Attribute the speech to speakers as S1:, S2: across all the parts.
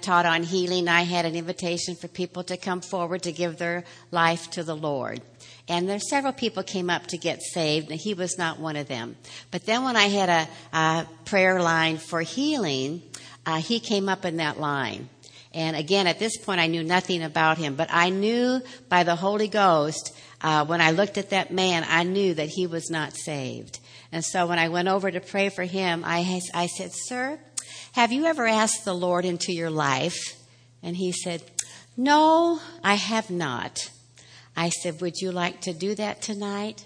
S1: taught on healing, I had an invitation for people to come forward to give their life to the Lord. And there several people came up to get saved, and he was not one of them. But then when I had a prayer line for healing, he came up in that line. And again, at this point, I knew nothing about him. But I knew by the Holy Ghost, when I looked at that man, I knew that he was not saved. And so when I went over to pray for him, I said, "Sir, have you ever asked the Lord into your life?" And he said, "No, I have not." I said, "Would you like to do that tonight?"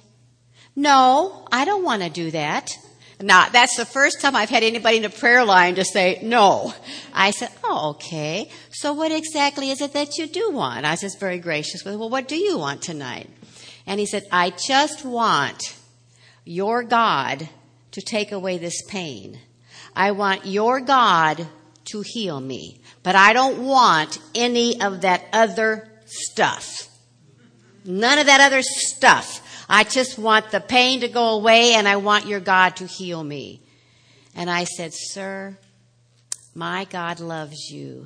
S1: "No, I don't want to do that." Now, that's the first time I've had anybody in a prayer line to say no. I said, "Oh, okay. So what exactly is it that you do want?" I was just very gracious with, "Well, what do you want tonight?" And he said, "I just want your God to take away this pain. I want your God to heal me. But I don't want any of that other stuff. None of that other stuff. I just want the pain to go away, and I want your God to heal me." And I said, "Sir, my God loves you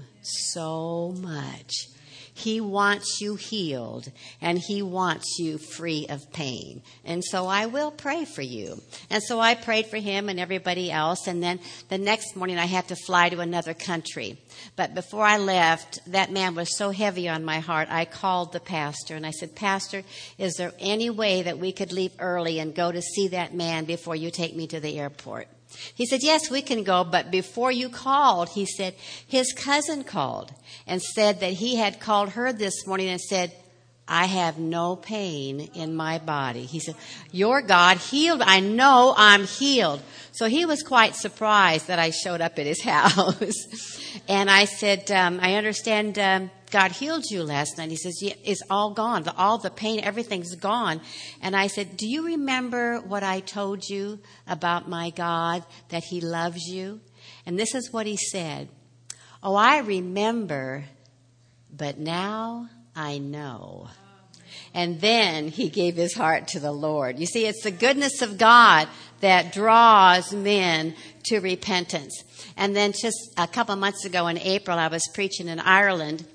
S1: so much. He wants you healed, and he wants you free of pain. And so I will pray for you." And so I prayed for him and everybody else. And then the next morning I had to fly to another country. But before I left, that man was so heavy on my heart, I called the pastor and I said, "Pastor, is there any way that we could leave early and go to see that man before you take me to the airport?" He said, "Yes, we can go." But before you called, he said, his cousin called and said that he had called her this morning and said, "I have no pain in my body." He said, "Your God healed. I know I'm healed." So he was quite surprised that I showed up at his house. And I said, "I understand God healed you last night." He says, "Yeah, it's all gone. All the pain, everything's gone." And I said, "Do you remember what I told you about my God, that he loves you?" And this is what he said. "Oh, I remember, but now I know." And then he gave his heart to the Lord. You see, it's the goodness of God that draws men to repentance. And then just a couple of months ago in April, I was preaching in Ireland.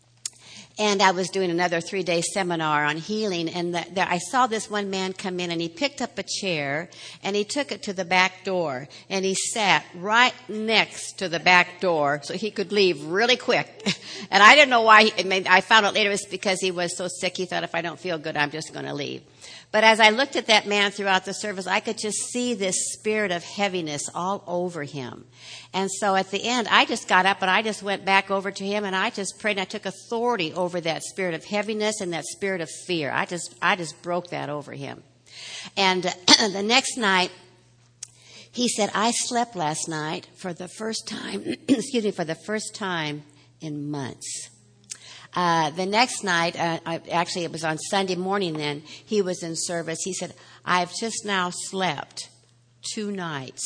S1: And I was doing another 3-day seminar on healing. And I saw this one man come in, and he picked up a chair and he took it to the back door. And he sat right next to the back door so he could leave really quick. And I didn't know why. I found out later it was because he was so sick. He thought, if I don't feel good, I'm just going to leave. But as I looked at that man throughout the service, I could just see this spirit of heaviness all over him. And so at the end, I just got up and I just went back over to him and I just prayed, and I took authority over that spirit of heaviness and that spirit of fear. I just broke that over him. And the next night, he said, "I slept last night for the first time, for the first time in months." The next night, actually it was on Sunday morning then, he was in service. He said, "I've just now slept 2 nights.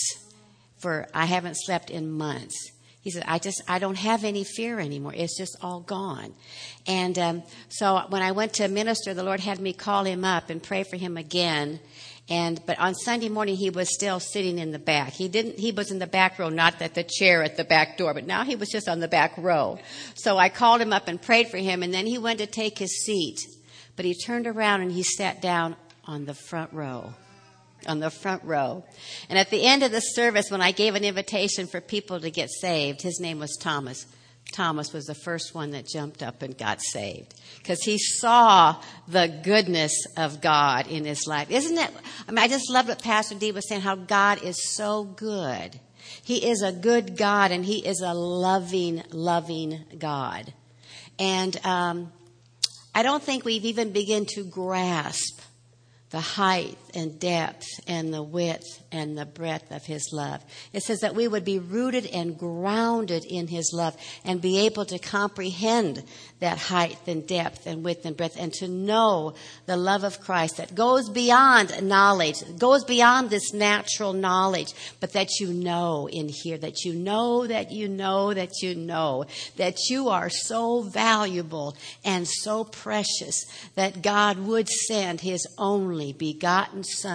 S1: I haven't slept in months." He said, I don't have any fear anymore. It's just all gone. And so when I went to minister, the Lord had me call him up and pray for him again. But on Sunday morning, he was still sitting in the back. He was in the back row, not at the chair at the back door, but now he was just on the back row. So I called him up and prayed for him, and then he went to take his seat. But he turned around and he sat down on the front row. On the front row. And at the end of the service, when I gave an invitation for people to get saved, his name was Thomas. Thomas was the first one that jumped up and got saved because he saw the goodness of God in his life. Isn't it? I just love what Pastor D was saying, how God is so good. He is a good God, and he is a loving, loving God. And I don't think we've even begun to grasp the height and depth and the width and the breadth of his love. It says that we would be rooted and grounded in his love and be able to comprehend that height and depth and width and breadth, and to know the love of Christ that goes beyond knowledge, goes beyond this natural knowledge, but that you know in here, that you know that you know that you know that you are so valuable and so precious that God would send his only begotten Son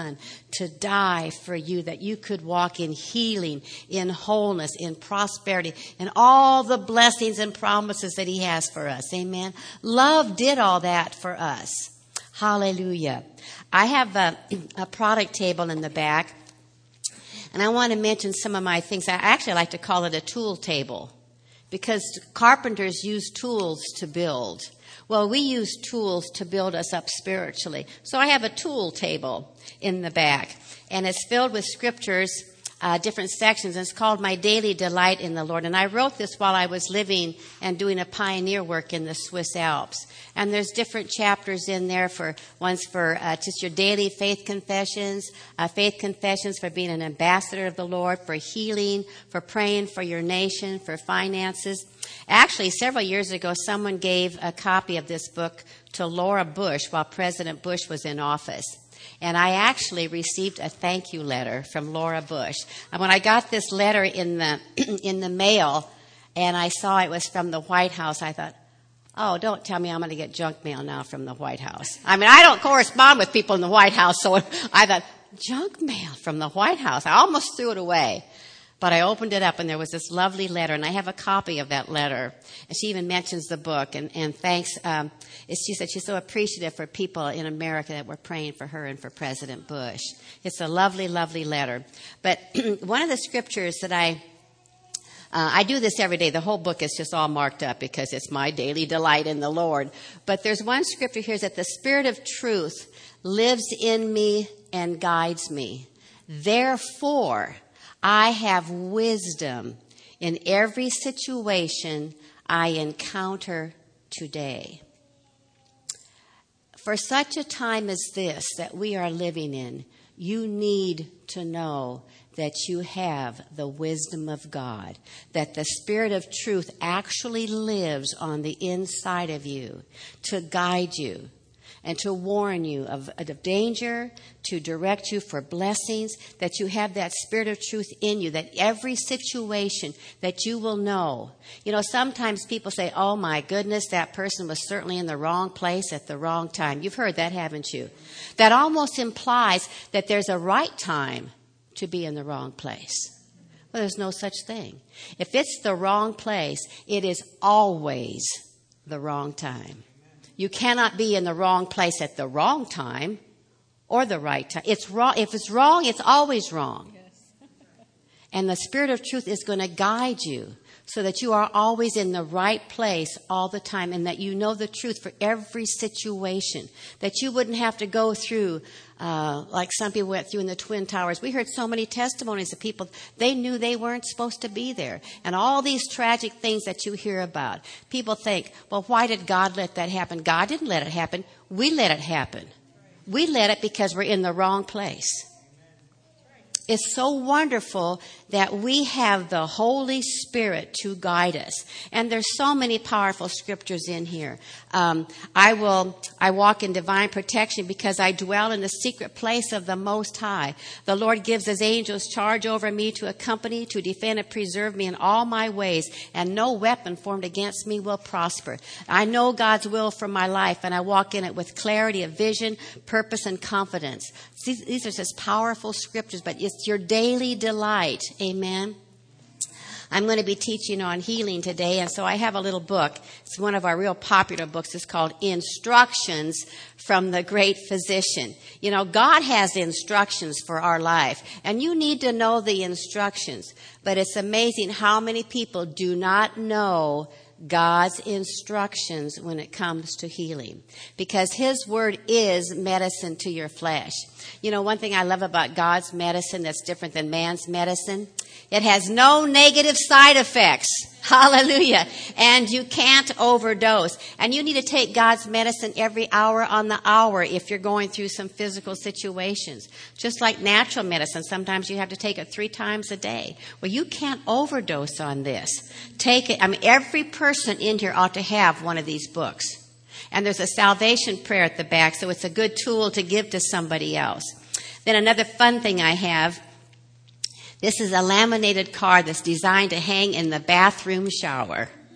S1: to die for you, that you could walk in healing, in wholeness, in prosperity, and all the blessings and promises that he has for us. Amen. Love did all that for us. Hallelujah. I have a product table in the back, and I want to mention some of my things. I actually like to call it a tool table, because carpenters use tools to build. Well, we use tools to build us up spiritually. So I have a tool table in the back, and it's filled with scriptures, different sections, and it's called My Daily Delight in the Lord. And I wrote this while I was living and doing a pioneer work in the Swiss Alps. And there's different chapters in there one's for just your daily faith confessions for being an ambassador of the Lord, for healing, for praying for your nation, for finances. Actually, several years ago, someone gave a copy of this book to Laura Bush while President Bush was in office. And I actually received a thank you letter from Laura Bush. And when I got this letter in the mail, and I saw it was from the White House, I thought, oh, don't tell me I'm going to get junk mail now from the White House. I mean, I don't correspond with people in the White House, so I thought, junk mail from the White House. I almost threw it away. But I opened it up, and there was this lovely letter, and I have a copy of that letter. And she even mentions the book, and thanks. She said she's so appreciative for people in America that were praying for her and for President Bush. It's a lovely, lovely letter. But one of the scriptures that I do this every day. The whole book is just all marked up because it's my daily delight in the Lord. But there's one scripture here that the Spirit of truth lives in me and guides me. Therefore, I have wisdom in every situation I encounter today. For such a time as this that we are living in, you need to know that you have the wisdom of God, that the Spirit of truth actually lives on the inside of you to guide you and to warn you of danger, to direct you for blessings, that you have that Spirit of truth in you, that every situation that you will know. You know, sometimes people say, oh my goodness, that person was certainly in the wrong place at the wrong time. You've heard that, haven't you? That almost implies that there's a right time to be in the wrong place. Well, there's no such thing. If it's the wrong place, it is always the wrong time. You cannot be in the wrong place at the wrong time or the right time. It's wrong. If it's wrong, it's always wrong. Yes. And the Spirit of truth is going to guide you so that you are always in the right place all the time, and that you know the truth for every situation, that you wouldn't have to go through like some people went through in the Twin Towers. We heard so many testimonies of people, they knew they weren't supposed to be there. And all these tragic things that you hear about. People think, well, why did God let that happen? God didn't let it happen. We let it happen. We let it because we're in the wrong place. It's so wonderful that we have the Holy Spirit to guide us. And there's so many powerful scriptures in here. I walk in divine protection because I dwell in the secret place of the Most High. The Lord gives his angels charge over me to accompany, to defend and preserve me in all my ways, and no weapon formed against me will prosper. I know God's will for my life, and I walk in it with clarity of vision, purpose, and confidence. These are just powerful scriptures, but it's your daily delight. Amen. I'm going to be teaching on healing today, and so I have a little book. It's one of our real popular books. It's called Instructions from the Great Physician. You know, God has instructions for our life, and you need to know the instructions. But it's amazing how many people do not know God's instructions when it comes to healing, because his word is medicine to your flesh. You know, one thing I love about God's medicine that's different than man's medicine, it has no negative side effects. Hallelujah. And you can't overdose. And you need to take God's medicine every hour on the hour if you're going through some physical situations. Just like natural medicine, sometimes you have to take it 3 times a day. Well, you can't overdose on this. Take it. I mean, every person in here ought to have one of these books. And there's a salvation prayer at the back, so it's a good tool to give to somebody else. Then another fun thing I have, this is a laminated card that's designed to hang in the bathroom shower.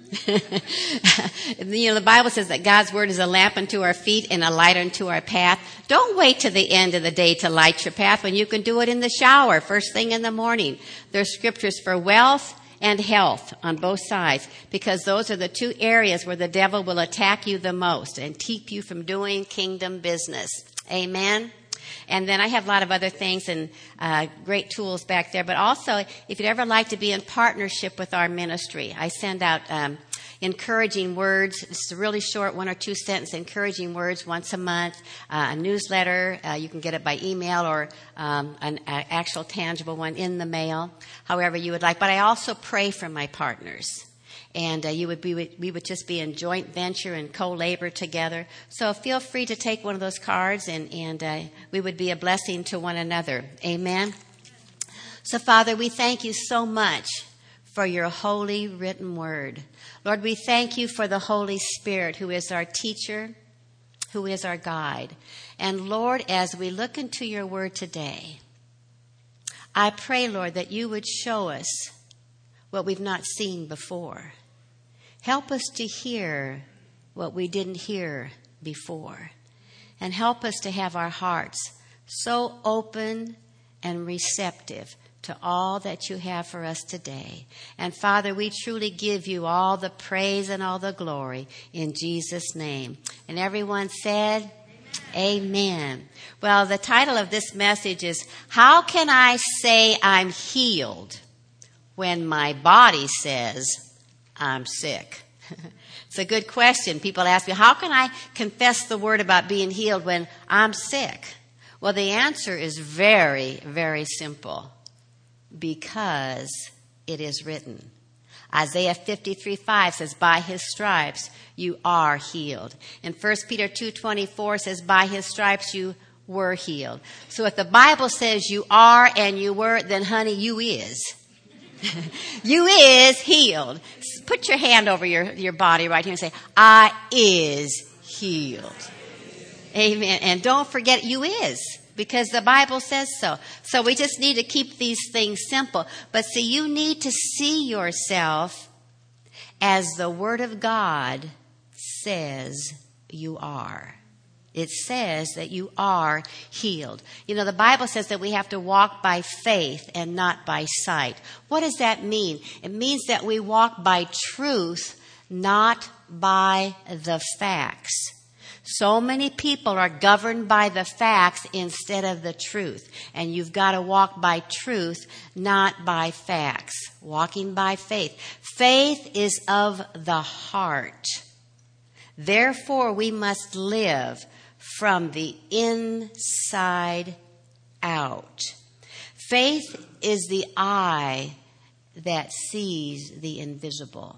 S1: The Bible says that God's word is a lamp unto our feet and a light unto our path. Don't wait to the end of the day to light your path when you can do it in the shower, first thing in the morning. There's scriptures for wealth and health on both sides, because those are the two areas where the devil will attack you the most and keep you from doing kingdom business. Amen. And then I have a lot of other things and great tools back there. But also, if you'd ever like to be in partnership with our ministry, I send out encouraging words. It's a really short 1 or 2 sentence encouraging words once a month, a newsletter. You can get it by email or an actual tangible one in the mail, however you would like. But I also pray for my partners. And we would just be in joint venture and co-labor together. So feel free to take one of those cards, and we would be a blessing to one another. Amen. So, Father, we thank you so much for your holy written word. Lord, we thank you for the Holy Spirit, who is our teacher, who is our guide. And Lord, as we look into your word today, I pray, Lord, that you would show us what we've not seen before. Help us to hear what we didn't hear before. And help us to have our hearts so open and receptive to all that you have for us today. And Father, we truly give you all the praise and all the glory in Jesus' name. And everyone said, Amen. Well, the title of this message is, How Can I Say I'm Healed when my body says I'm sick? It's a good question. People ask me, how can I confess the word about being healed when I'm sick? Well, the answer is very, very simple. Because it is written. Isaiah 53:5 says, by his stripes you are healed. And 1 Peter 2:24 says, by his stripes you were healed. So if the Bible says you are and you were, then honey, you is. You is healed. Put your hand over your body right here and say, I is healed. Amen. And don't forget, you is. Because the Bible says so. So we just need to keep these things simple. But see, you need to see yourself as the Word of God says you are. It says that you are healed. You know, the Bible says that we have to walk by faith and not by sight. What does that mean? It means that we walk by truth, not by the facts. So many people are governed by the facts instead of the truth. And you've got to walk by truth, not by facts. Walking by faith. Faith is of the heart. Therefore, we must live from the inside out. Faith is the eye that sees the invisible.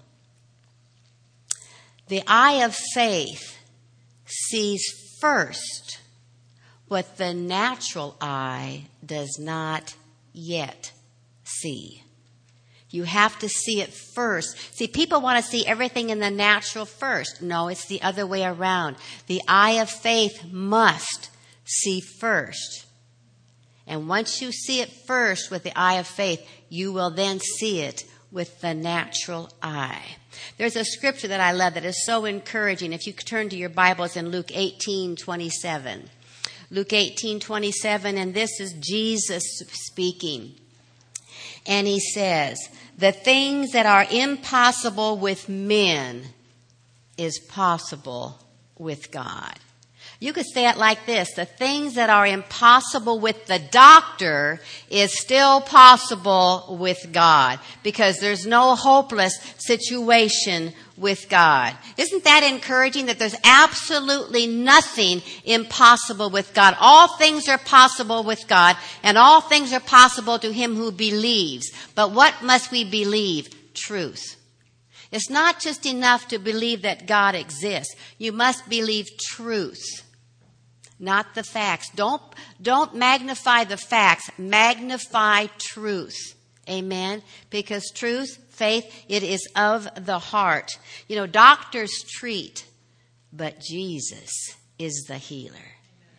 S1: The eye of faith sees first what the natural eye does not yet see. You have to see it first. See, people want to see everything in the natural first. No, it's the other way around. The eye of faith must see first. And once you see it first with the eye of faith, you will then see it with the natural eye. There's a scripture that I love that is so encouraging. If you could turn to your Bibles in Luke 18:27. Luke 18:27, and this is Jesus speaking. And he says, the things that are impossible with men is possible with God. You could say it like this. The things that are impossible with the doctor is still possible with God, because there's no hopeless situation with God. Isn't that encouraging, that there's absolutely nothing impossible with God? All things are possible with God, and all things are possible to him who believes. But what must we believe? Truth. It's not just enough to believe that God exists. You must believe truth, not the facts. Don't magnify the facts. Magnify truth. Amen? Because truth, faith, it is of the heart. You know, doctors treat, but Jesus is the healer.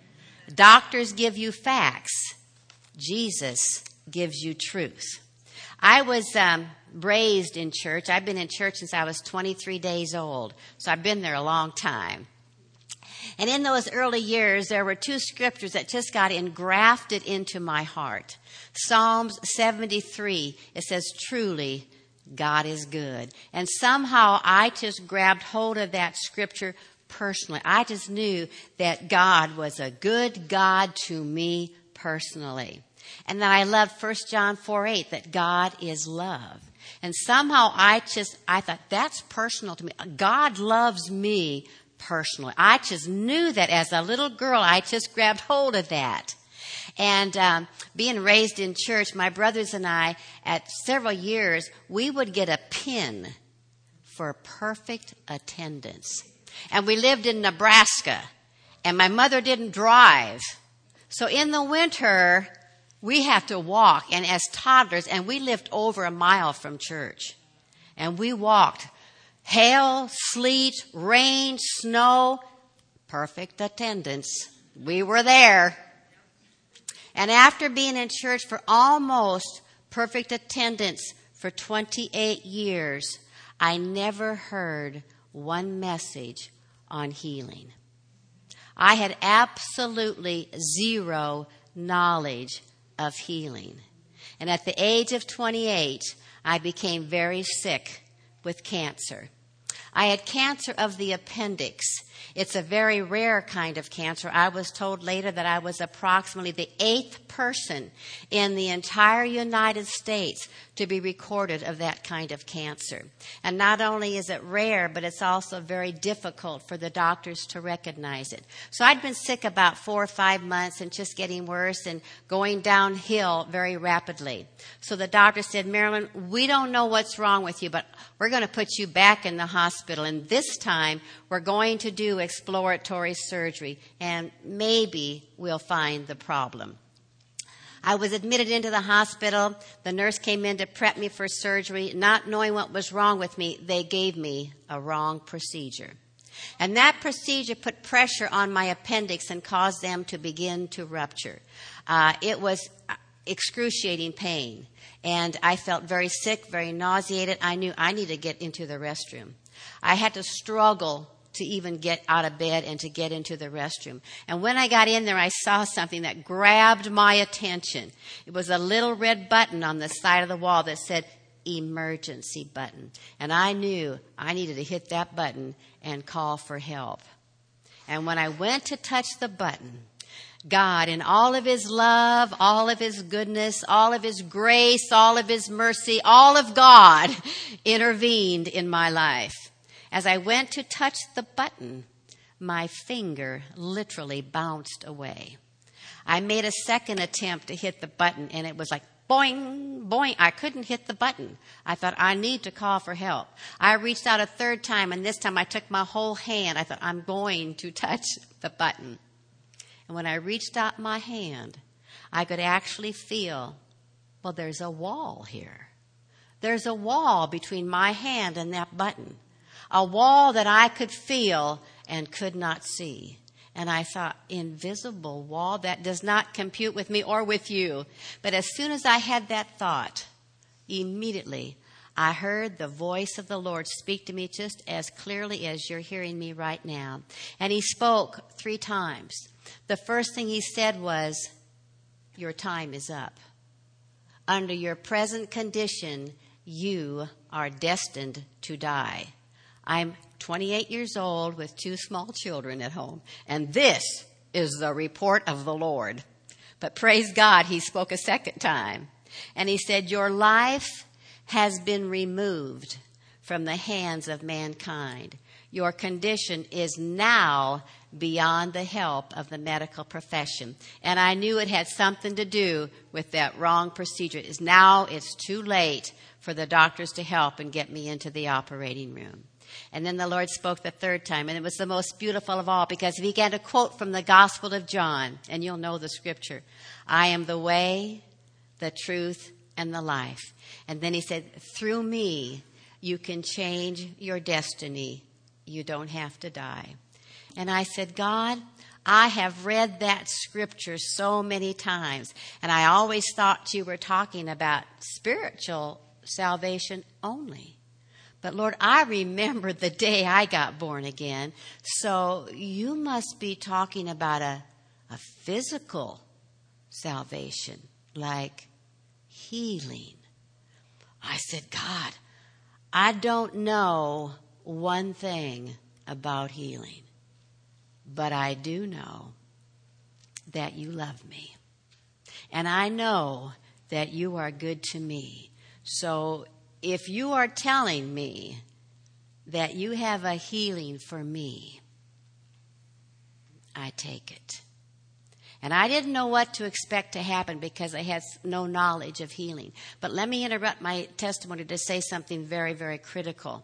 S1: Doctors give you facts. Jesus gives you truth. I was raised in church. I've been in church since I was 23 days old, so I've been there a long time. And in those early years, there were two scriptures that just got engrafted into my heart. Psalms 73, it says, truly, God is good. And somehow I just grabbed hold of that scripture personally. I just knew that God was a good God to me personally. And then I loved 1 John 4:8, that God is love. And somehow I thought, that's personal to me. God loves me personally. I just knew that as a little girl. I just grabbed hold of that. And being raised in church, my brothers and I, at several years, we would get a pin for perfect attendance. And we lived in Nebraska, and my mother didn't drive. So in the winter, we have to walk, and as toddlers, and we lived over a mile from church. And we walked. Hail, sleet, rain, snow, perfect attendance. We were there. And after being in church for almost perfect attendance for 28 years, I never heard one message on healing. I had absolutely zero knowledge of healing. And at the age of 28, I became very sick with cancer. I had cancer of the appendix. It's a very rare kind of cancer. I was told later that I was approximately the 8th person in the entire United States to be recorded of that kind of cancer. And not only is it rare, but it's also very difficult for the doctors to recognize it. So I'd been sick about 4 or 5 months and just getting worse and going downhill very rapidly. So the doctor said, Marilyn, we don't know what's wrong with you, but we're going to put you back in the hospital. And this time we're going to do exploratory surgery, and maybe we'll find the problem. I was admitted into the hospital. The nurse came in to prep me for surgery. Not knowing what was wrong with me, they gave me a wrong procedure. And that procedure put pressure on my appendix and caused them to begin to rupture. It was excruciating pain. And I felt very sick, very nauseated. I knew I needed to get into the restroom. I had to struggle to even get out of bed and to get into the restroom. And when I got in there, I saw something that grabbed my attention. It was a little red button on the side of the wall that said emergency button. And I knew I needed to hit that button and call for help. And when I went to touch the button, God, in all of His love, all of His goodness, all of His grace, all of His mercy, all of God intervened in my life. As I went to touch the button, my finger literally bounced away. I made a second attempt to hit the button, and it was like boing, boing. I couldn't hit the button. I thought, I need to call for help. I reached out a third time, and this time I took my whole hand. I thought, I'm going to touch the button. And when I reached out my hand, I could actually feel, well, there's a wall here. There's a wall between my hand and that button. A wall that I could feel and could not see. And I thought, invisible wall, that does not compute with me or with you. But as soon as I had that thought, immediately I heard the voice of the Lord speak to me just as clearly as you're hearing me right now. And He spoke 3 times. The first thing He said was, your time is up. Under your present condition, you are destined to die. I'm 28 years old with 2 small children at home, and this is the report of the Lord. But praise God, He spoke a second time, and He said, your life has been removed from the hands of mankind. Your condition is now beyond the help of the medical profession. And I knew it had something to do with that wrong procedure. Now it's too late for the doctors to help and get me into the operating room. And then the Lord spoke the third time, and it was the most beautiful of all, because He began to quote from the Gospel of John, and you'll know the scripture. I am the way, the truth, and the life. And then He said, through me, you can change your destiny. You don't have to die. And I said, God, I have read that scripture so many times, and I always thought you were talking about spiritual salvation only. But Lord, I remember the day I got born again, so you must be talking about a physical salvation, like healing. I said, God, I don't know one thing about healing, but I do know that you love me. And I know that you are good to me. So if you are telling me that you have a healing for me, I take it. And I didn't know what to expect to happen because I had no knowledge of healing. But let me interrupt my testimony to say something very, very critical.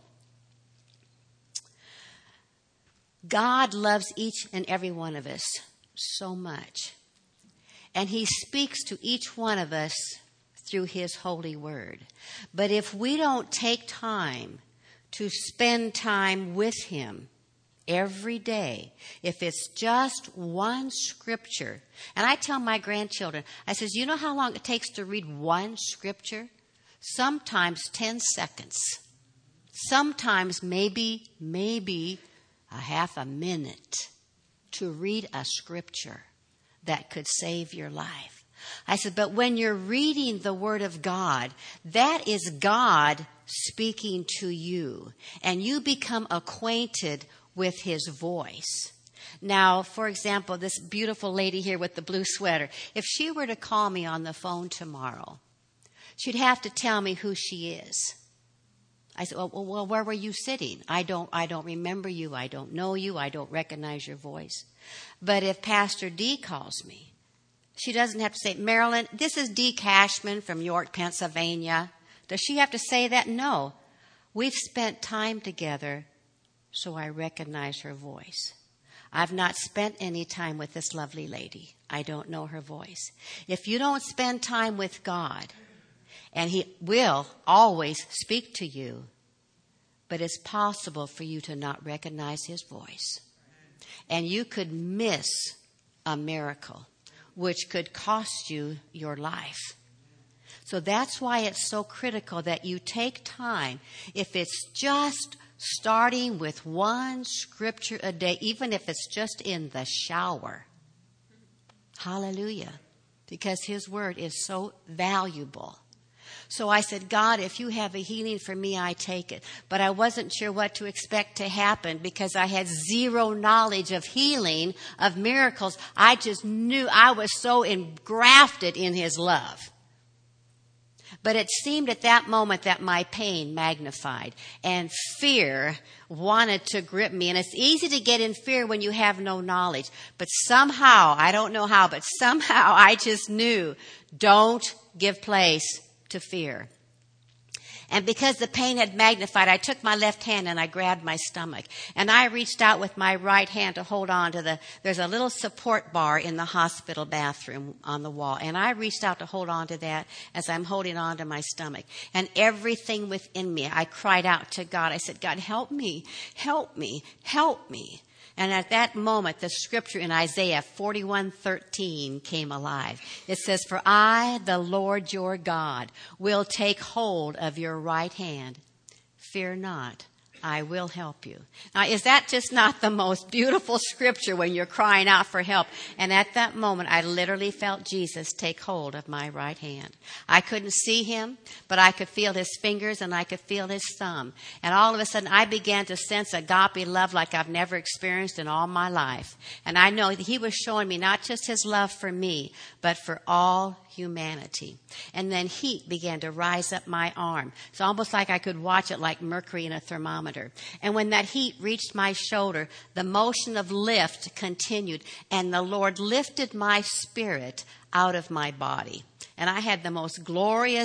S1: God loves each and every one of us so much. And he speaks to each one of us through his holy word. But if we don't take time to spend time with him every day, if it's just one scripture, and I tell my grandchildren, I says, you know how long it takes to read one scripture? Sometimes 10 seconds. Sometimes maybe a half a minute to read a scripture that could save your life. I said, but when you're reading the Word of God, that is God speaking to you, and you become acquainted with his voice. Now, for example, this beautiful lady here with the blue sweater, if she were to call me on the phone tomorrow, she'd have to tell me who she is. I said, well, where were you sitting? I don't remember you. I don't know you. I don't recognize your voice. But if Pastor D calls me, she doesn't have to say, Marilyn, this is D. Cashman from York, Pennsylvania. Does she have to say that? No. We've spent time together, so I recognize her voice. I've not spent any time with this lovely lady. I don't know her voice. If you don't spend time with God, and he will always speak to you, but it's possible for you to not recognize his voice. And you could miss a miracle, which could cost you your life. So that's why it's so critical that you take time. If it's just starting with one scripture a day, even if it's just in the shower. Hallelujah. Because his word is so valuable. So I said, God, if you have a healing for me, I take it. But I wasn't sure what to expect to happen because I had zero knowledge of healing, of miracles. I just knew I was so engrafted in his love. But it seemed at that moment that my pain magnified and fear wanted to grip me. And it's easy to get in fear when you have no knowledge. But somehow, I don't know how, but somehow I just knew, don't give place to fear. And because the pain had magnified, I took my left hand and I grabbed my stomach. And I reached out with my right hand to hold on to there's a little support bar in the hospital bathroom on the wall. And I reached out to hold on to that as I'm holding on to my stomach. And everything within me, I cried out to God. I said, God, help me, help me, help me. And at that moment, the scripture in Isaiah 41:13 came alive. It says, for I, the Lord your God, will take hold of your right hand. Fear not, I will help you. Now, is that just not the most beautiful scripture when you're crying out for help? And at that moment, I literally felt Jesus take hold of my right hand. I couldn't see him, but I could feel his fingers and I could feel his thumb. And all of a sudden, I began to sense agape love like I've never experienced in all my life. And I know that he was showing me not just his love for me, but for all humanity. And then heat began to rise up my arm. It's almost like I could watch it like mercury in a thermometer. And when that heat reached my shoulder, the motion of lift continued, and the Lord lifted my spirit out of my body. And I had the most glorious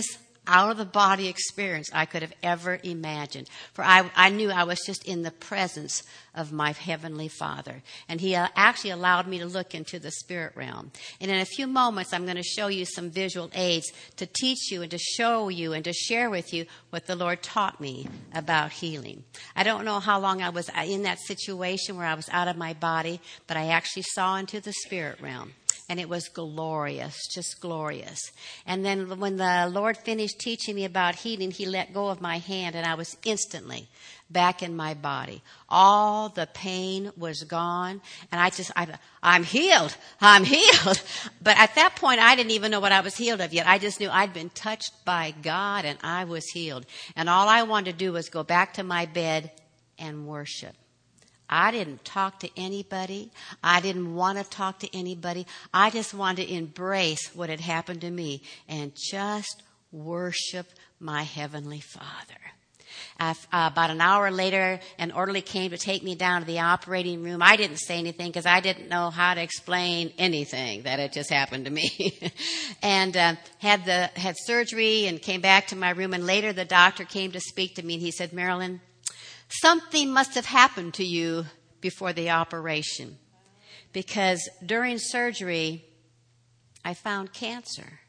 S1: out-of-the-body experience I could have ever imagined. For I knew I was just in the presence of my Heavenly Father. And He actually allowed me to look into the spirit realm. And in a few moments, I'm going to show you some visual aids to teach you and to show you and to share with you what the Lord taught me about healing. I don't know how long I was in that situation where I was out of my body, but I actually saw into the spirit realm. And it was glorious, just glorious. And then when the Lord finished teaching me about healing, He let go of my hand, and I was instantly back in my body. All the pain was gone, and I'm healed. I'm healed. But at that point, I didn't even know what I was healed of yet. I just knew I'd been touched by God, and I was healed. And all I wanted to do was go back to my bed and worship. I didn't talk to anybody. I didn't want to talk to anybody. I just wanted to embrace what had happened to me and just worship my Heavenly Father. About an hour later, an orderly came to take me down to the operating room. I didn't say anything because I didn't know how to explain anything that had just happened to me. And had surgery and came back to my room. And later the doctor came to speak to me, and he said, "Marilyn, something must have happened to you before the operation, because during surgery, I found cancer,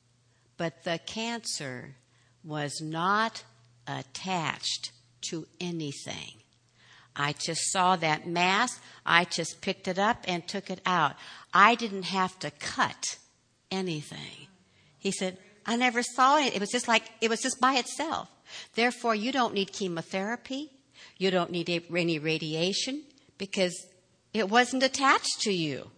S1: but the cancer was not attached to anything. I just saw that mass. I just picked it up and took it out. I didn't have to cut anything." He said, "I never saw it. It was just by itself. Therefore, you don't need chemotherapy. You don't need any radiation because it wasn't attached to you."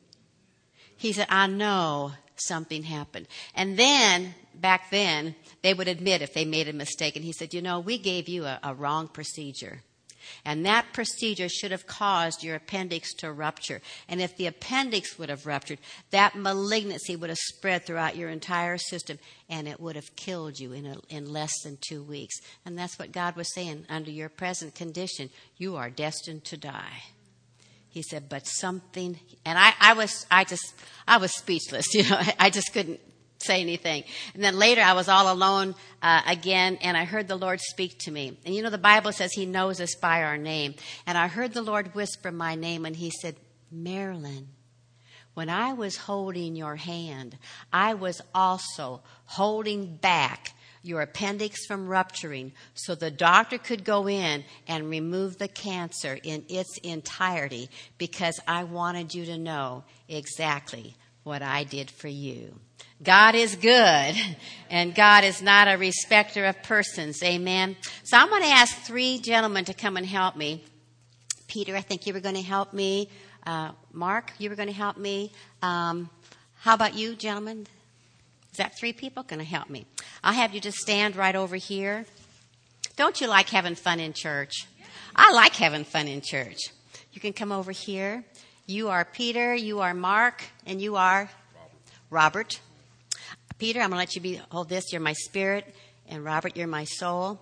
S1: He said, "I know something happened." And then, back then, they would admit if they made a mistake. And he said, "We gave you a wrong procedure. And that procedure should have caused your appendix to rupture. And if the appendix would have ruptured, that malignancy would have spread throughout your entire system, and it would have killed you in less than 2 weeks." And that's what God was saying. Under your present condition, you are destined to die. He said, but something, and I was speechless. I just couldn't say anything. And then later I was all alone again, and I heard the Lord speak to me. And the Bible says He knows us by our name. And I heard the Lord whisper my name, and He said, "Marilyn, when I was holding your hand, I was also holding back your appendix from rupturing so the doctor could go in and remove the cancer in its entirety, because I wanted you to know exactly what I did for you." God is good, and God is not a respecter of persons. Amen. So I'm going to ask 3 gentlemen to come and help me. Peter, I think you were going to help me. Mark, you were going to help me. How about you, gentlemen? Is that 3 people going to help me? I'll have you just stand right over here. Don't you like having fun in church? I like having fun in church. You can come over here. You are Peter, you are Mark, and you are Robert. Peter, I'm going to let you hold this. You're my spirit. And Robert, you're my soul.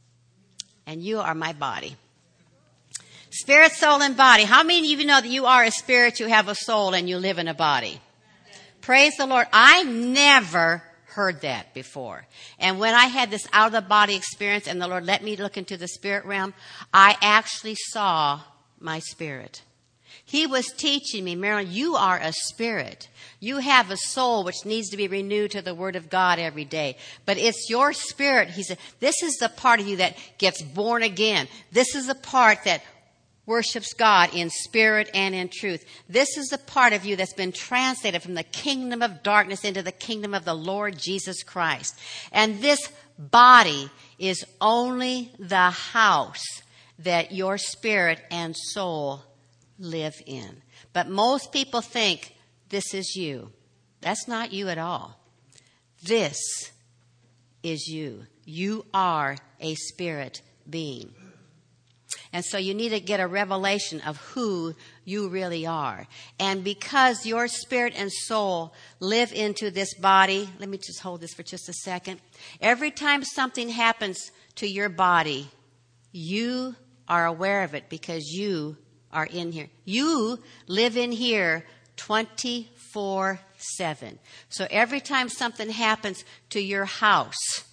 S1: And you are my body. Spirit, soul, and body. How many of you know that you are a spirit, you have a soul, and you live in a body? Praise the Lord. I never heard that before. And when I had this out-of-the-body experience and the Lord let me look into the spirit realm, I actually saw my spirit. He was teaching me, "Marilyn, you are a spirit. You have a soul which needs to be renewed to the Word of God every day. But it's your spirit." He said, "This is the part of you that gets born again. This is the part that worships God in spirit and in truth. This is the part of you that's been translated from the kingdom of darkness into the kingdom of the Lord Jesus Christ. And this body is only the house that your spirit and soul live in." But most people think this is you. That's not you at all. This is you. You are a spirit being. And so you need to get a revelation of who you really are. And because your spirit and soul live into this body, let me just hold this for just a second. Every time something happens to your body, you are aware of it because you are in here. You live in here 24/7. So every time something happens to your house,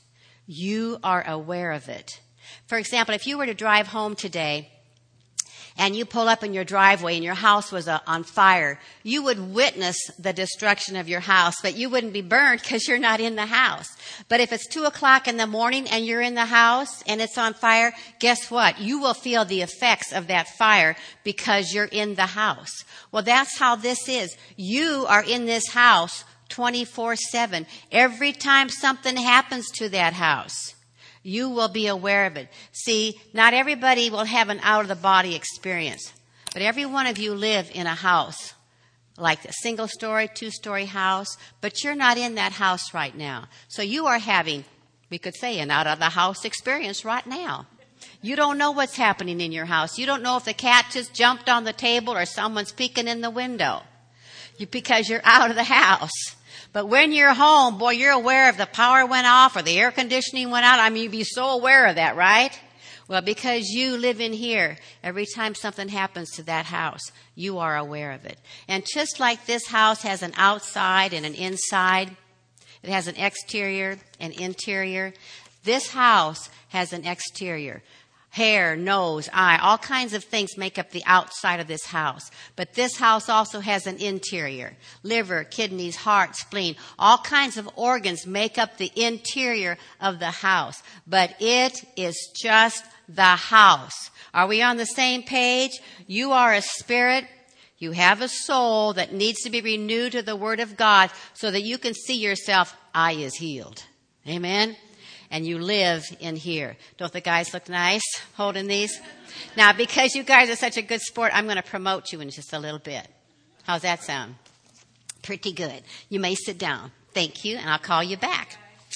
S1: You are aware of it. For example, if you were to drive home today and you pull up in your driveway and your house was on fire, you would witness the destruction of your house, but you wouldn't be burned because you're not in the house. But if it's 2:00 in the morning and you're in the house and it's on fire, guess what? You will feel the effects of that fire because you're in the house. Well, that's how this is. You are in this house 24/7. Every time something happens to that house, you will be aware of it. See, not everybody will have an out-of-the-body experience, but every one of you live in a house, like a single-story, two-story house, but you're not in that house right now. So you are having, we could say, an out-of-the-house experience right now. You don't know what's happening in your house. You don't know if the cat just jumped on the table or someone's peeking in the window because you're out of the house. But when you're home, boy, you're aware if the power went off or the air conditioning went out. I mean, you'd be so aware of that, right? Well, because you live in here, every time something happens to that house, you are aware of it. And just like this house has an outside and an inside, it has an exterior and interior, this house has an exterior. Hair, nose, eye, all kinds of things make up the outside of this house. But this house also has an interior. Liver, kidneys, heart, spleen, all kinds of organs make up the interior of the house. But it is just the house. Are we on the same page? You are a spirit. You have a soul that needs to be renewed to the Word of God so that you can see yourself, I is healed. Amen? And you live in here. Don't the guys look nice holding these? Now, because you guys are such a good sport, I'm going to promote you in just a little bit. How's that sound? Pretty good. You may sit down. Thank you, and I'll call you back.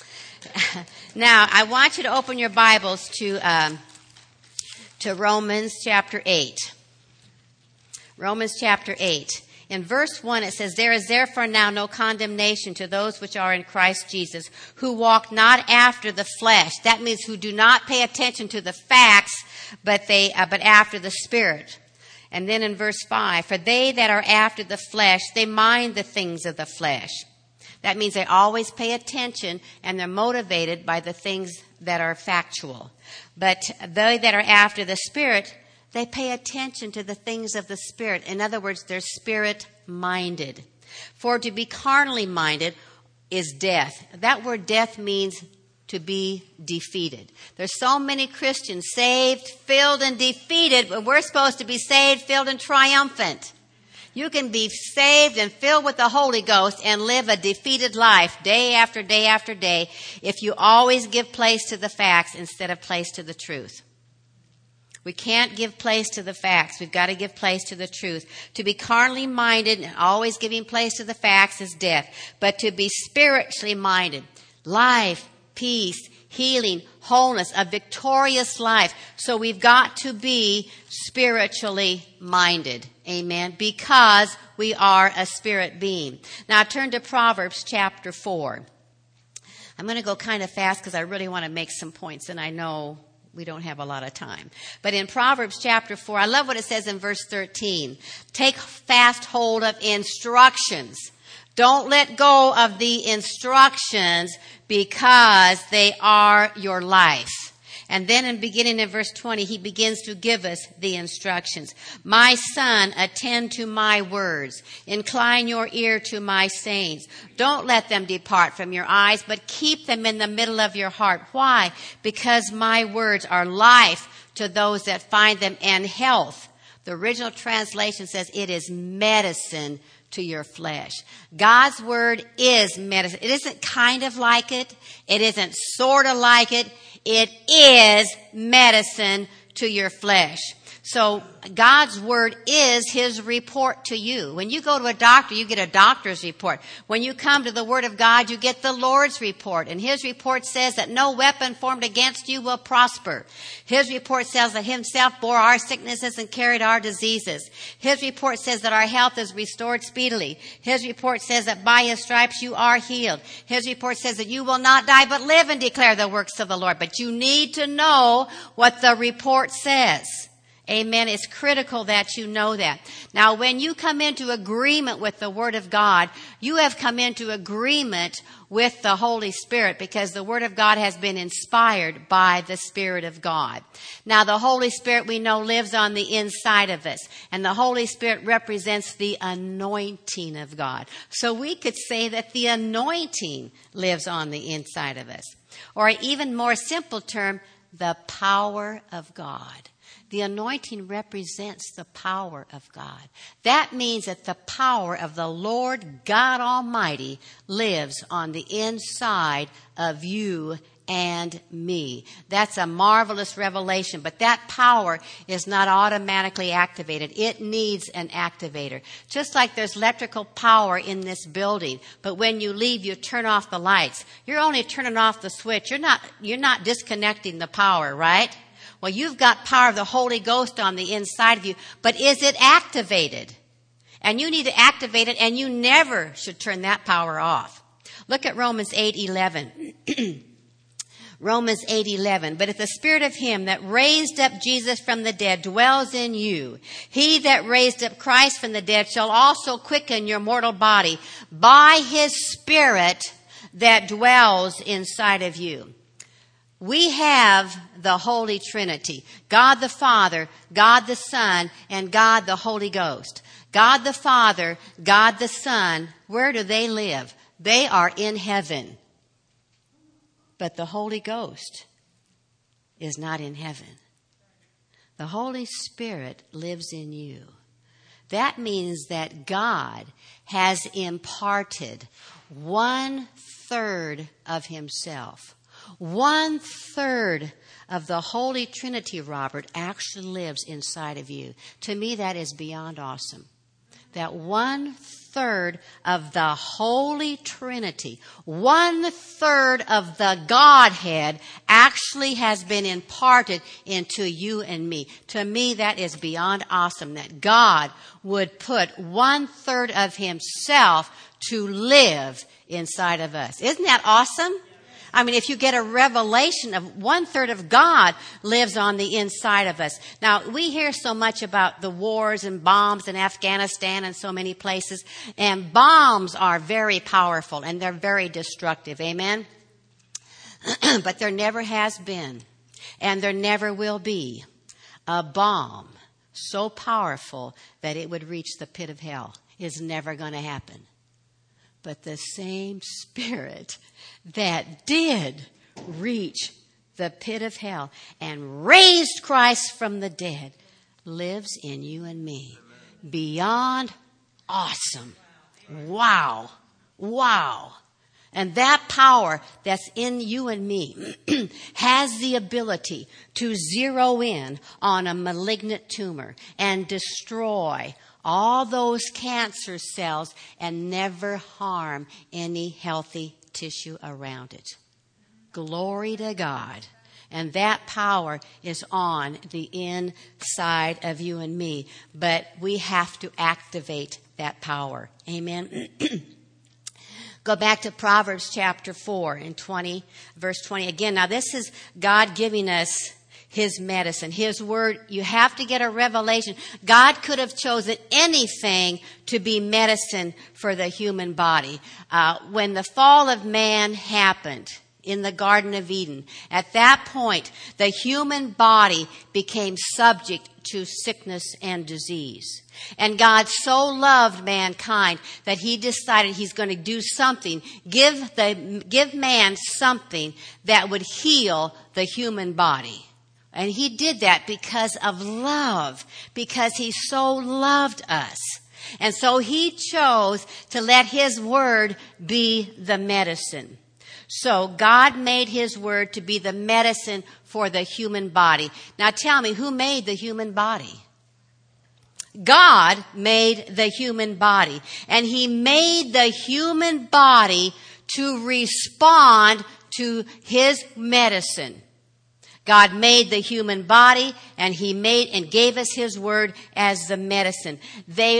S1: Now, I want you to open your Bibles to Romans chapter 8. Romans chapter 8. In verse 1, it says, there is therefore now no condemnation to those which are in Christ Jesus, who walk not after the flesh. That means who do not pay attention to the facts, but after the Spirit. And then in verse 5, for they that are after the flesh, they mind the things of the flesh. That means they always pay attention and they're motivated by the things that are factual. But they that are after the Spirit, they pay attention to the things of the Spirit. In other words, they're spirit-minded. For to be carnally minded is death. That word death means to be defeated. There's so many Christians saved, filled, and defeated, but we're supposed to be saved, filled, and triumphant. You can be saved and filled with the Holy Ghost and live a defeated life day after day after day if you always give place to the facts instead of place to the truth. We can't give place to the facts. We've got to give place to the truth. To be carnally minded and always giving place to the facts is death. But to be spiritually minded, life, peace, healing, wholeness, a victorious life. So we've got to be spiritually minded. Amen. Because we are a spirit being. Now turn to Proverbs chapter 4. I'm going to go kind of fast because I really want to make some points, and I know we don't have a lot of time. But in Proverbs chapter 4, I love what it says in verse 13. Take fast hold of instructions. Don't let go of the instructions because they are your life. And then beginning in verse 20, he begins to give us the instructions. My son, attend to my words. Incline your ear to my sayings. Don't let them depart from your eyes, but keep them in the middle of your heart. Why? Because my words are life to those that find them and health. The original translation says it is medicine to your flesh. God's word is medicine. It isn't kind of like it. It isn't sort of like it. It is medicine to your flesh. So God's word is his report to you. When you go to a doctor, you get a doctor's report. When you come to the word of God, you get the Lord's report. And his report says that no weapon formed against you will prosper. His report says that himself bore our sicknesses and carried our diseases. His report says that our health is restored speedily. His report says that by his stripes you are healed. His report says that you will not die but live and declare the works of the Lord. But you need to know what the report says. Amen. It's critical that you know that. Now, when you come into agreement with the Word of God, you have come into agreement with the Holy Spirit, because the Word of God has been inspired by the Spirit of God. Now, the Holy Spirit, we know, lives on the inside of us, and the Holy Spirit represents the anointing of God. So we could say that the anointing lives on the inside of us. Or an even more simple term, the power of God. The anointing represents the power of God. That means that the power of the Lord God Almighty lives on the inside of you and me. That's a marvelous revelation, but that power is not automatically activated. It needs an activator. Just like there's electrical power in this building, but when you leave, you turn off the lights. You're only turning off the switch. You're not disconnecting the power, right? Well, you've got power of the Holy Ghost on the inside of you, but is it activated? And you need to activate it, and you never should turn that power off. Look at Romans 8:11. Romans 8:11. But if the Spirit of Him that raised up Jesus from the dead dwells in you, He that raised up Christ from the dead shall also quicken your mortal body by His Spirit that dwells inside of you. We have the Holy Trinity, God the Father, God the Son, and God the Holy Ghost. God the Father, God the Son, where do they live? They are in heaven. But the Holy Ghost is not in heaven. The Holy Spirit lives in you. That means that God has imparted 1/3 of Himself. 1/3 of the Holy Trinity, Robert, actually lives inside of you. To me, that is beyond awesome. That 1/3 of the Holy Trinity, 1/3 of the Godhead actually has been imparted into you and me. To me, that is beyond awesome, that God would put 1/3 of Himself to live inside of us. Isn't that awesome? I mean, if you get a revelation of 1/3 of God lives on the inside of us. Now, we hear so much about the wars and bombs in Afghanistan and so many places. And bombs are very powerful and they're very destructive. Amen? But there never has been and there never will be a bomb so powerful that it would reach the pit of hell. It's never going to happen. But the same Spirit that did reach the pit of hell and raised Christ from the dead lives in you and me. Beyond awesome. Wow. Wow. And that power that's in you and me has the ability to zero in on a malignant tumor and destroy all those cancer cells and never harm any healthy tissue around it. Glory to God. And that power is on the inside of you and me. But we have to activate that power. Amen. Go back to Proverbs chapter 4 and 20, verse 20. Again, now this is God giving us His medicine, His word. You have to get a revelation. God could have chosen anything to be medicine for the human body. When the fall of man happened in the Garden of Eden, at that point, the human body became subject to sickness and disease. And God so loved mankind that He decided He's going to do something, give man something that would heal the human body. And He did that because of love, because He so loved us. And so He chose to let His word be the medicine. So God made His word to be the medicine for the human body. Now tell me, who made the human body? God made the human body. And He made the human body to respond to His medicine. God made the human body and He made and gave us His word as the medicine. They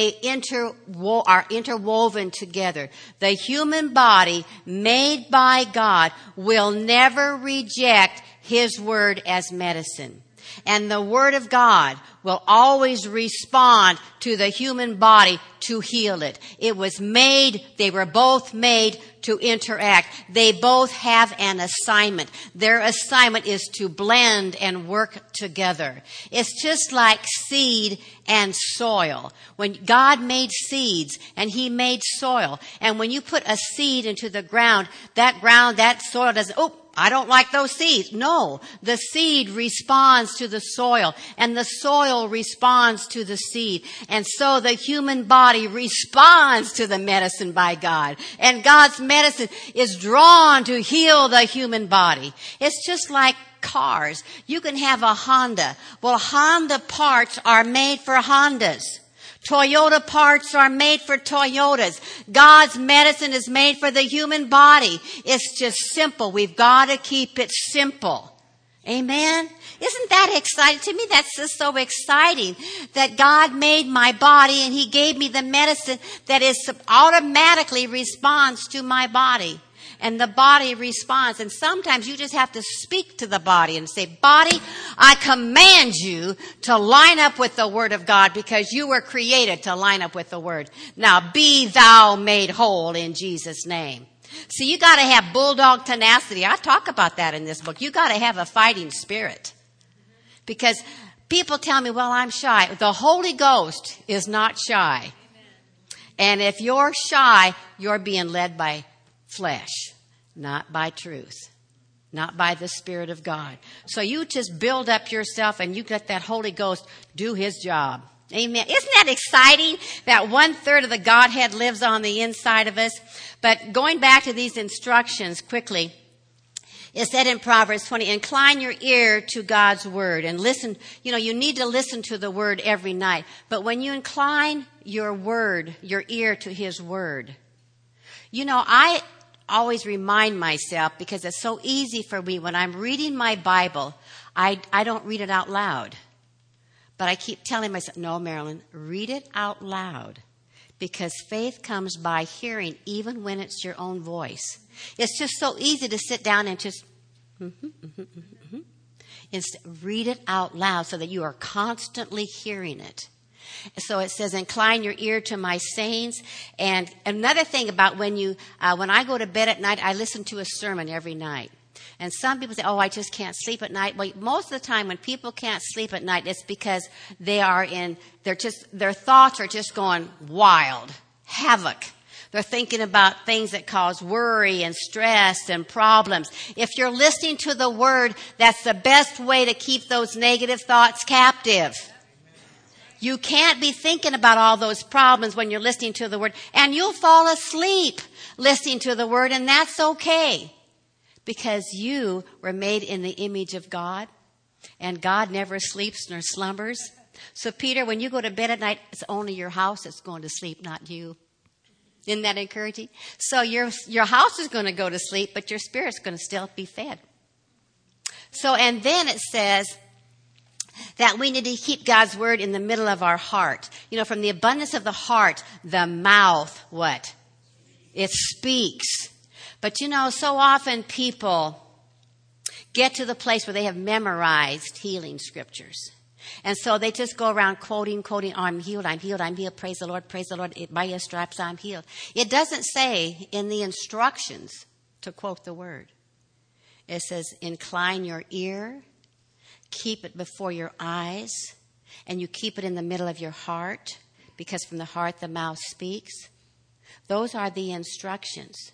S1: are interwoven together. The human body made by God will never reject His word as medicine. And the Word of God will always respond to the human body to heal it. They were both made to interact. They both have an assignment. Their assignment is to blend and work together. It's just like seed and soil. When God made seeds and He made soil, and when you put a seed into the ground, that soil doesn't, I don't like those seeds. No, the seed responds to the soil, and the soil responds to the seed. And so the human body responds to the medicine by God. And God's medicine is drawn to heal the human body. It's just like cars. You can have a Honda. Well, Honda parts are made for Hondas. Toyota parts are made for Toyotas. God's medicine is made for the human body. It's just simple. We've got to keep it simple. Amen? Isn't that exciting? To me, that's just so exciting that God made my body and He gave me the medicine that automatically responds to my body. And the body responds. And sometimes you just have to speak to the body and say, body, I command you to line up with the Word of God because you were created to line up with the Word. Now be thou made whole in Jesus' name. See, you got to have bulldog tenacity. I talk about that in this book. You got to have a fighting spirit. Because people tell me, well, I'm shy. The Holy Ghost is not shy. And if you're shy, you're being led by flesh, not by truth, not by the Spirit of God. So you just build up yourself and you let that Holy Ghost do His job. Amen. Isn't that exciting that 1/3 of the Godhead lives on the inside of us? But going back to these instructions quickly, it said in Proverbs 20, incline your ear to God's word and listen. You know, you need to listen to the word every night. But when you incline your ear to His word, you know, I always remind myself, because it's so easy for me when I'm reading my Bible, I don't read it out loud. But I keep telling myself, no, Marilyn, read it out loud. Because faith comes by hearing, even when it's your own voice. It's just so easy to sit down and just read it out loud so that you are constantly hearing it. So it says, incline your ear to my sayings. And another thing about when I go to bed at night, I listen to a sermon every night. And some people say, I just can't sleep at night. Well, most of the time when people can't sleep at night, it's because their thoughts are just going wild, havoc. They're thinking about things that cause worry and stress and problems. If you're listening to the Word, that's the best way to keep those negative thoughts captive. You can't be thinking about all those problems when you're listening to the Word. And you'll fall asleep listening to the Word, and that's okay. Because you were made in the image of God. And God never sleeps nor slumbers. So, Peter, when you go to bed at night, it's only your house that's going to sleep, not you. Isn't that encouraging? So your house is going to go to sleep, but your spirit's going to still be fed. So, and then it says that we need to keep God's word in the middle of our heart. You know, from the abundance of the heart, the mouth, what? It speaks. But you know, so often people get to the place where they have memorized healing scriptures. And so they just go around quoting, I'm healed, praise the Lord, by His stripes I'm healed. It doesn't say in the instructions to quote the word. It says, incline your ear, keep it before your eyes, and you keep it in the middle of your heart, because from the heart the mouth speaks. Those are the instructions.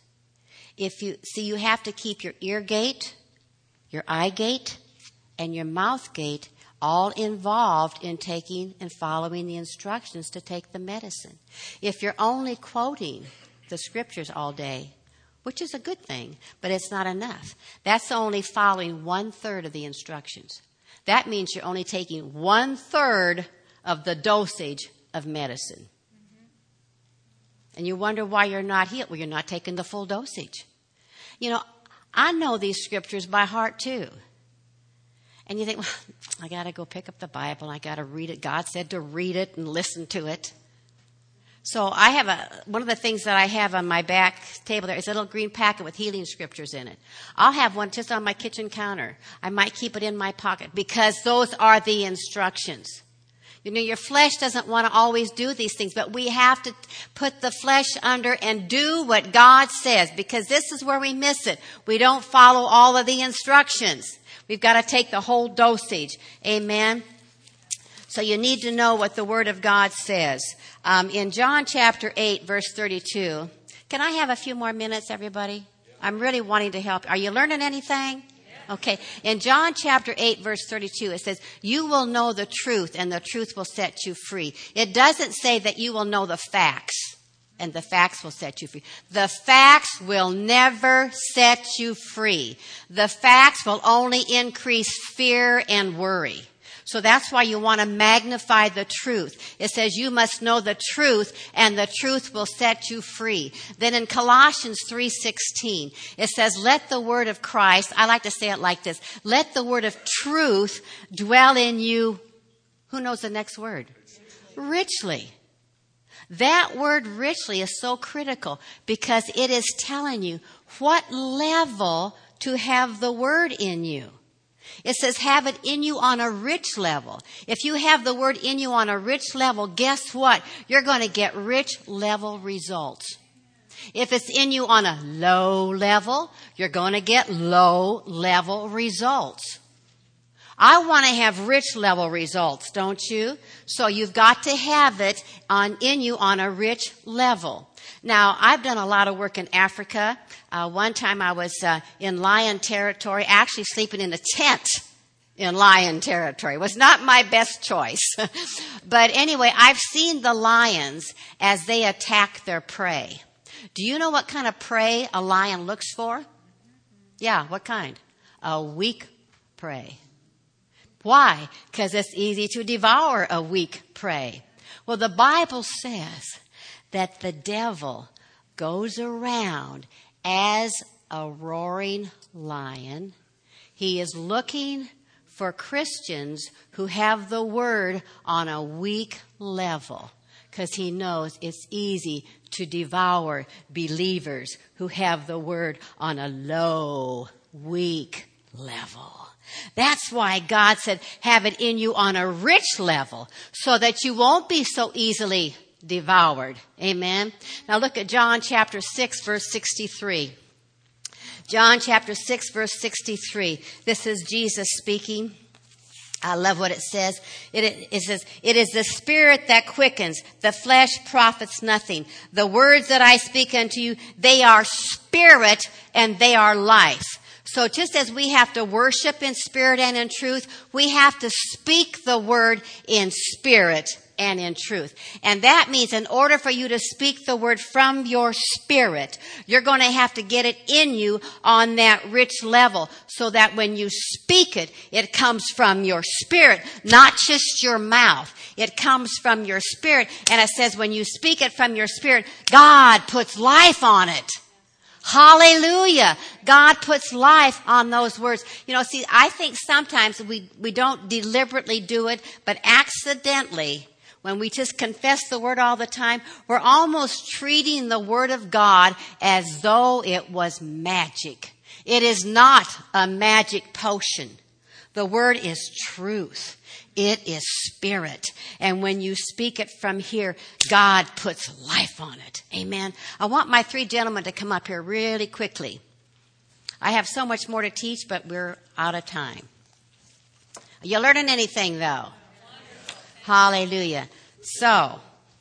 S1: You have to keep your ear gate, your eye gate, and your mouth gate all involved in taking and following the instructions to take the medicine. If you're only quoting the scriptures all day, which is a good thing, but it's not enough. That's only following 1/3 of the instructions. That means you're only taking 1/3 of the dosage of medicine. And you wonder why you're not healed. Well, you're not taking the full dosage. You know, I know these scriptures by heart too. And you think, well, I got to go pick up the Bible. I got to read it. God said to read it and listen to it. So I have one of the things that I have on my back table there is a little green packet with healing scriptures in it. I'll have one just on my kitchen counter. I might keep it in my pocket because those are the instructions. You know, your flesh doesn't want to always do these things, but we have to put the flesh under and do what God says, because this is where we miss it. We don't follow all of the instructions. We've got to take the whole dosage. Amen. So you need to know what the Word of God says. In John chapter 8, verse 32, can I have a few more minutes, everybody? I'm really wanting to help. Are you learning anything? Okay. In John chapter 8, verse 32, it says, you will know the truth, and the truth will set you free. It doesn't say that you will know the facts, and the facts will set you free. The facts will never set you free. The facts will only increase fear and worry. So that's why you want to magnify the truth. It says you must know the truth, and the truth will set you free. Then in Colossians 3:16, it says, let the word of Christ, I like to say it like this, let the word of truth dwell in you. Who knows the next word? Richly. That word richly is so critical because it is telling you what level to have the word in you. It says have it in you on a rich level. If you have the word in you on a rich level, guess what? You're going to get rich level results. If it's in you on a low level, you're going to get low level results. I want to have rich level results, don't you? So you've got to have it in you on a rich level. Now, I've done a lot of work in Africa. One time I was in lion territory, actually sleeping in a tent in lion territory. It was not my best choice. But anyway, I've seen the lions as they attack their prey. Do you know what kind of prey a lion looks for? Yeah, what kind? A weak prey. Why? Because it's easy to devour a weak prey. Well, the Bible says that the devil goes around as a roaring lion. He is looking for Christians who have the word on a weak level, because he knows it's easy to devour believers who have the word on a low, weak level. That's why God said, have it in you on a rich level so that you won't be so easily devoured. Amen. Now look at John chapter 6, verse 63. John chapter 6, verse 63. This is Jesus speaking. I love what it says. It says, it is the spirit that quickens. The flesh profits nothing. The words that I speak unto you, they are spirit and they are life. So just as we have to worship in spirit and in truth, we have to speak the word in spirit and in truth. And that means in order for you to speak the word from your spirit, you're going to have to get it in you on that rich level so that when you speak it, it comes from your spirit, not just your mouth. It comes from your spirit. And it says when you speak it from your spirit, God puts life on it. Hallelujah. God puts life on those words. You know, see, I think sometimes we don't deliberately do it, but accidentally, when we just confess the word all the time, we're almost treating the word of God as though it was magic. It is not a magic potion. The word is truth. It is spirit. And when you speak it from here, God puts life on it. Amen. I want my three gentlemen to come up here really quickly. I have so much more to teach, but we're out of time. Are you learning anything, though? Hallelujah. So,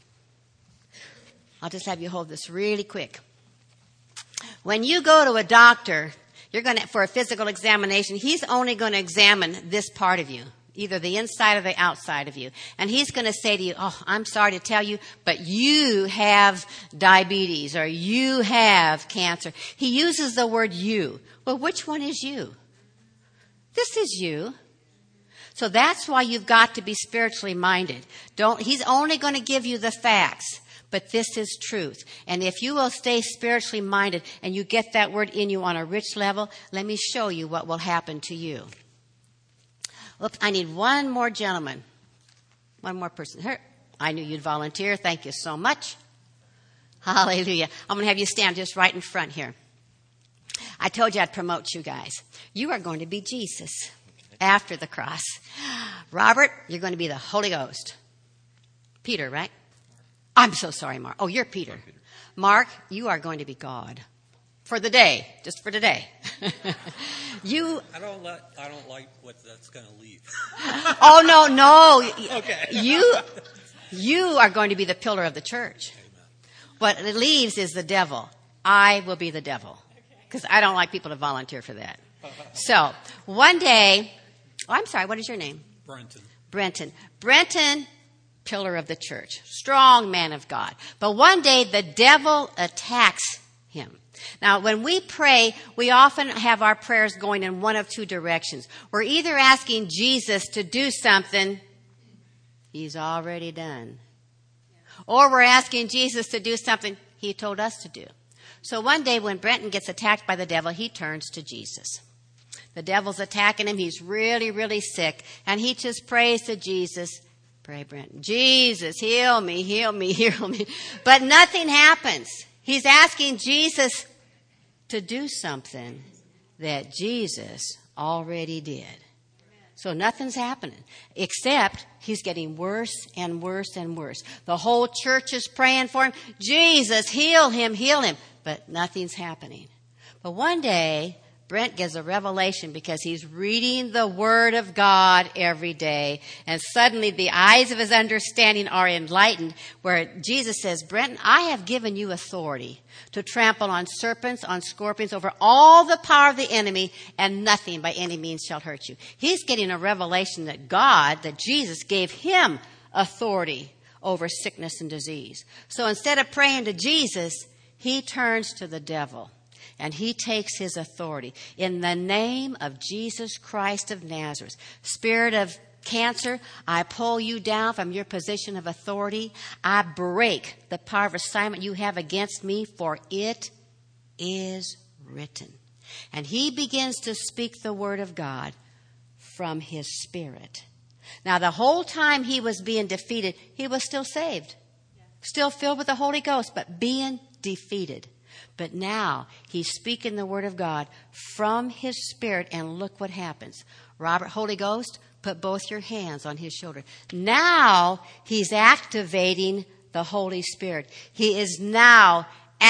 S1: I'll just have you hold this really quick. When you go to a doctor, you're going to, for a physical examination, he's only going to examine this part of you, either the inside or the outside of you. And he's going to say to you, oh, I'm sorry to tell you, but you have diabetes or you have cancer. He uses the word you. Well, which one is you? This is you. So that's why you've got to be spiritually minded. He's only going to give you the facts, but this is truth. And if you will stay spiritually minded and you get that word in you on a rich level, let me show you what will happen to you. Oops, I need one more gentleman. One more person. Here. I knew you'd volunteer. Thank you so much. Hallelujah. I'm going to have you stand just right in front here. I told you I'd promote you guys. You are going to be Jesus after the cross. Robert, you're going to be the Holy Ghost. Peter, right? I'm so sorry, Mark. Oh, you're Peter. Mark, you are going to be God. For the day. Just for today.
S2: I don't like what that's going to leave.
S1: Oh, no.
S2: Okay.
S1: You are going to be the pillar of the church. What it leaves is the devil. I will be the devil. Because I don't like people to volunteer for that. So, one day, I'm sorry, what is your name?
S2: Brenton.
S1: Brenton, pillar of the church. Strong man of God. But one day, the devil attacks him. Now, when we pray, we often have our prayers going in one of two directions. We're either asking Jesus to do something he's already done. Or we're asking Jesus to do something he told us to do. So one day when Brenton gets attacked by the devil, he turns to Jesus. The devil's attacking him. He's really, really sick. And he just prays to Jesus. Pray, Brenton. Jesus, heal me, heal me, heal me. But nothing happens. He's asking Jesus to do something that Jesus already did. So nothing's happening, except he's getting worse and worse and worse. The whole church is praying for him. Jesus, heal him, heal him. But nothing's happening. But one day, Brent gets a revelation because he's reading the Word of God every day. And suddenly the eyes of his understanding are enlightened, where Jesus says, Brenton, I have given you authority to trample on serpents, on scorpions, over all the power of the enemy, and nothing by any means shall hurt you. He's getting a revelation that Jesus gave him authority over sickness and disease. So instead of praying to Jesus, he turns to the devil. And he takes his authority. In the name of Jesus Christ of Nazareth, spirit of cancer, I pull you down from your position of authority. I break the power of assignment you have against me, for it is written. And he begins to speak the word of God from his spirit. Now, the whole time he was being defeated, he was still saved. Still filled with the Holy Ghost, but being defeated. But now he's speaking the word of God from his spirit, and look what happens. Robert, Holy Ghost, put both your hands on his shoulder. Now he's activating the Holy Spirit. He is now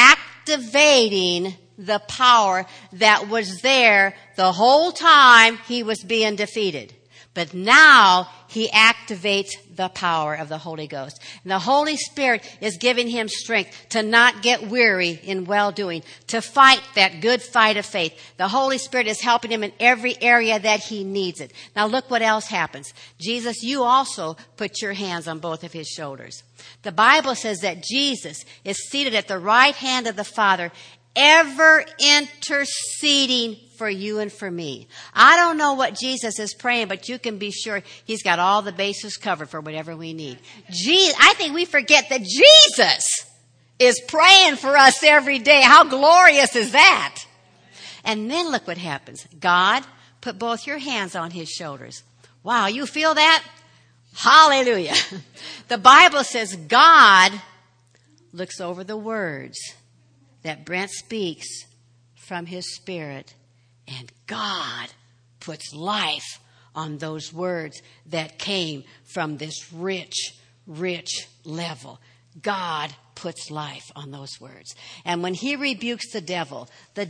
S1: activating the power that was there the whole time he was being defeated. But now he activates the power of the Holy Ghost. And the Holy Spirit is giving him strength to not get weary in well-doing, to fight that good fight of faith. The Holy Spirit is helping him in every area that he needs it. Now look what else happens. Jesus, you also put your hands on both of his shoulders. The Bible says that Jesus is seated at the right hand of the Father, ever interceding for you and for me. I don't know what Jesus is praying, but you can be sure he's got all the bases covered for whatever we need. I think we forget that Jesus is praying for us every day. How glorious is that? And then look what happens. God, put both your hands on his shoulders. Wow, you feel that? Hallelujah. The Bible says God looks over the words that Brent speaks from his spirit, and God puts life on those words that came from this rich, rich level. God puts life on those words. And when he rebukes the devil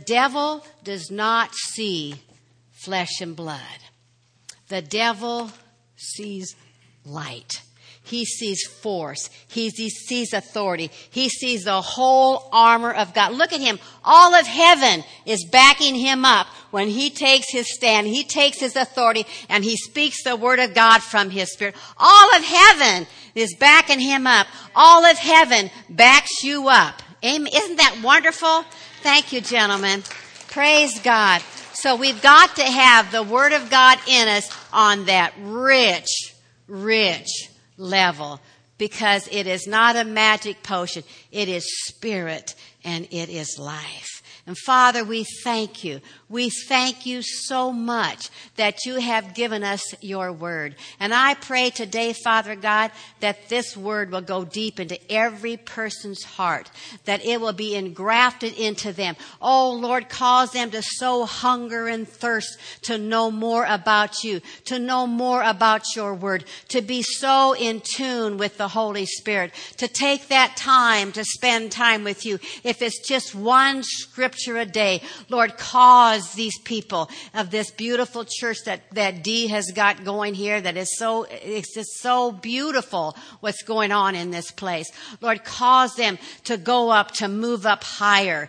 S1: does not see flesh and blood. The devil sees light. He sees force. He sees authority. He sees the whole armor of God. Look at him. All of heaven is backing him up when he takes his stand. He takes his authority and he speaks the word of God from his spirit. All of heaven is backing him up. All of heaven backs you up. Amen. Isn't that wonderful? Thank you, gentlemen. Praise God. So we've got to have the word of God in us on that rich, rich level, because it is not a magic potion. It is spirit and it is life. And Father, we thank you. We thank you so much that you have given us your word. And I pray today, Father God, that this word will go deep into every person's heart, that it will be engrafted into them. Oh, Lord, cause them to so hunger and thirst to know more about you, to know more about your word, to be so in tune with the Holy Spirit, to take that time to spend time with you. If it's just one scripture a day, Lord, cause these people of this beautiful church that Dee has got going here, that is it's just so beautiful what's going on in this place. Lord, cause them to go up, to move up higher,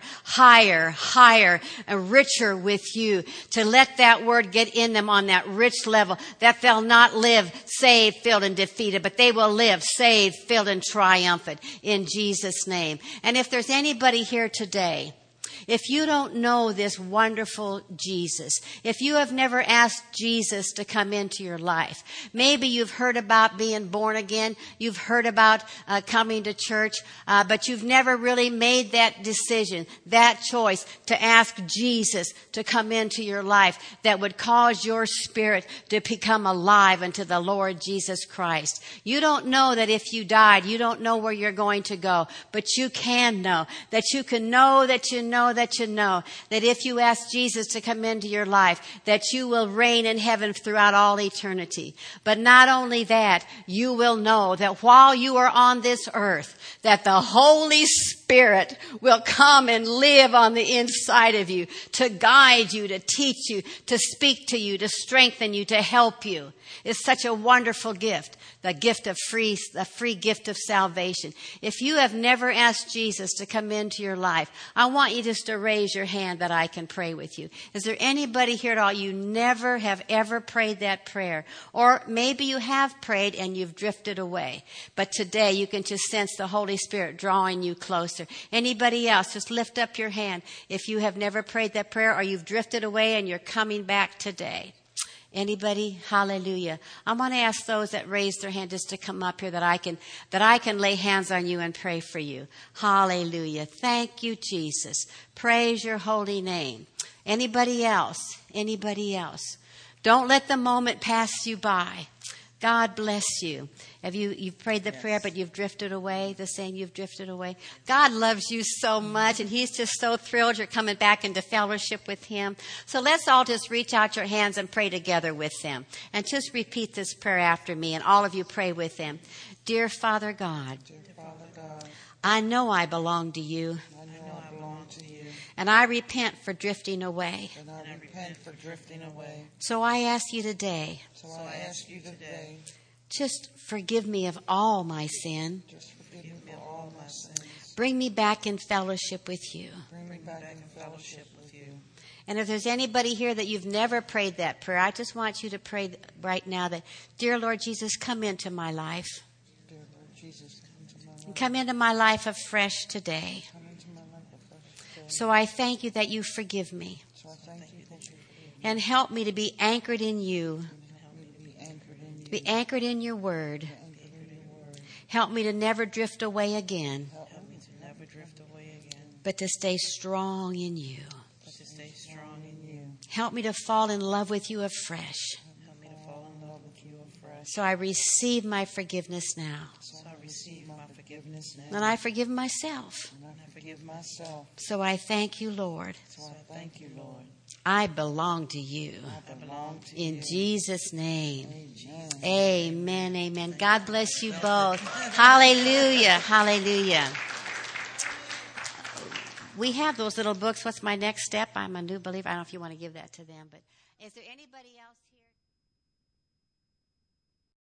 S1: and richer with you, to let that word get in them on that rich level, that they'll not live saved, filled, and defeated, but they will live saved, filled, and triumphant in Jesus' name. And if there's anybody here today, if you don't know this wonderful Jesus, if you have never asked Jesus to come into your life, maybe you've heard about being born again, you've heard about coming to church, but you've never really made that decision, that choice to ask Jesus to come into your life that would cause your spirit to become alive unto the Lord Jesus Christ. You don't know that if you died, you don't know where you're going to go, but you can know, that you can know that you know that you know that if you ask Jesus to come into your life, that you will reign in heaven throughout all eternity. But not only that, you will know that while you are on this earth, that the Holy Spirit will come and live on the inside of you to guide you, to teach you, to speak to you, to strengthen you, to help you. It's such a wonderful gift, the free gift of salvation. If you have never asked Jesus to come into your life, I want you just to raise your hand that I can pray with you. Is there anybody here at all you never have ever prayed that prayer? Or maybe you have prayed and you've drifted away. But today you can just sense the Holy Spirit drawing you closer. Anybody else, just lift up your hand if you have never prayed that prayer or you've drifted away and you're coming back today. Anybody? Hallelujah. I want to ask those that raised their hand just to come up here that I can lay hands on you and pray for you. Hallelujah. Thank you, Jesus. Praise your holy name. Anybody else? Anybody else? Don't let the moment pass you by. God bless you. Have you've prayed the prayer, but you've drifted away, the saying you've drifted away? God loves you so much, and he's just so thrilled you're coming back into fellowship with him. So let's all just reach out your hands and pray together with them. And just repeat this prayer after me, and all of you pray with them. Dear Father God, I know I belong to you. And I repent for drifting away. So I ask you today, just forgive me of all my sin. Bring me back in fellowship with you. And if there's anybody here that you've never prayed that prayer, I just want you to pray right now that, Dear Lord Jesus, come into my life. Come into my life afresh today. So I thank you that you forgive me. And help me to be anchored in you. To be anchored in your word. Help me to never drift away again. But to stay strong in you. Help me to fall in love with you afresh. So I receive my forgiveness now. And I forgive myself. So I thank you, Lord. I belong to you. In Jesus' name. Amen. Amen. God bless you both. Hallelujah. Hallelujah. We have those little books. What's my next step? I'm a new believer. I don't know if you want to give that to them. But is there anybody else?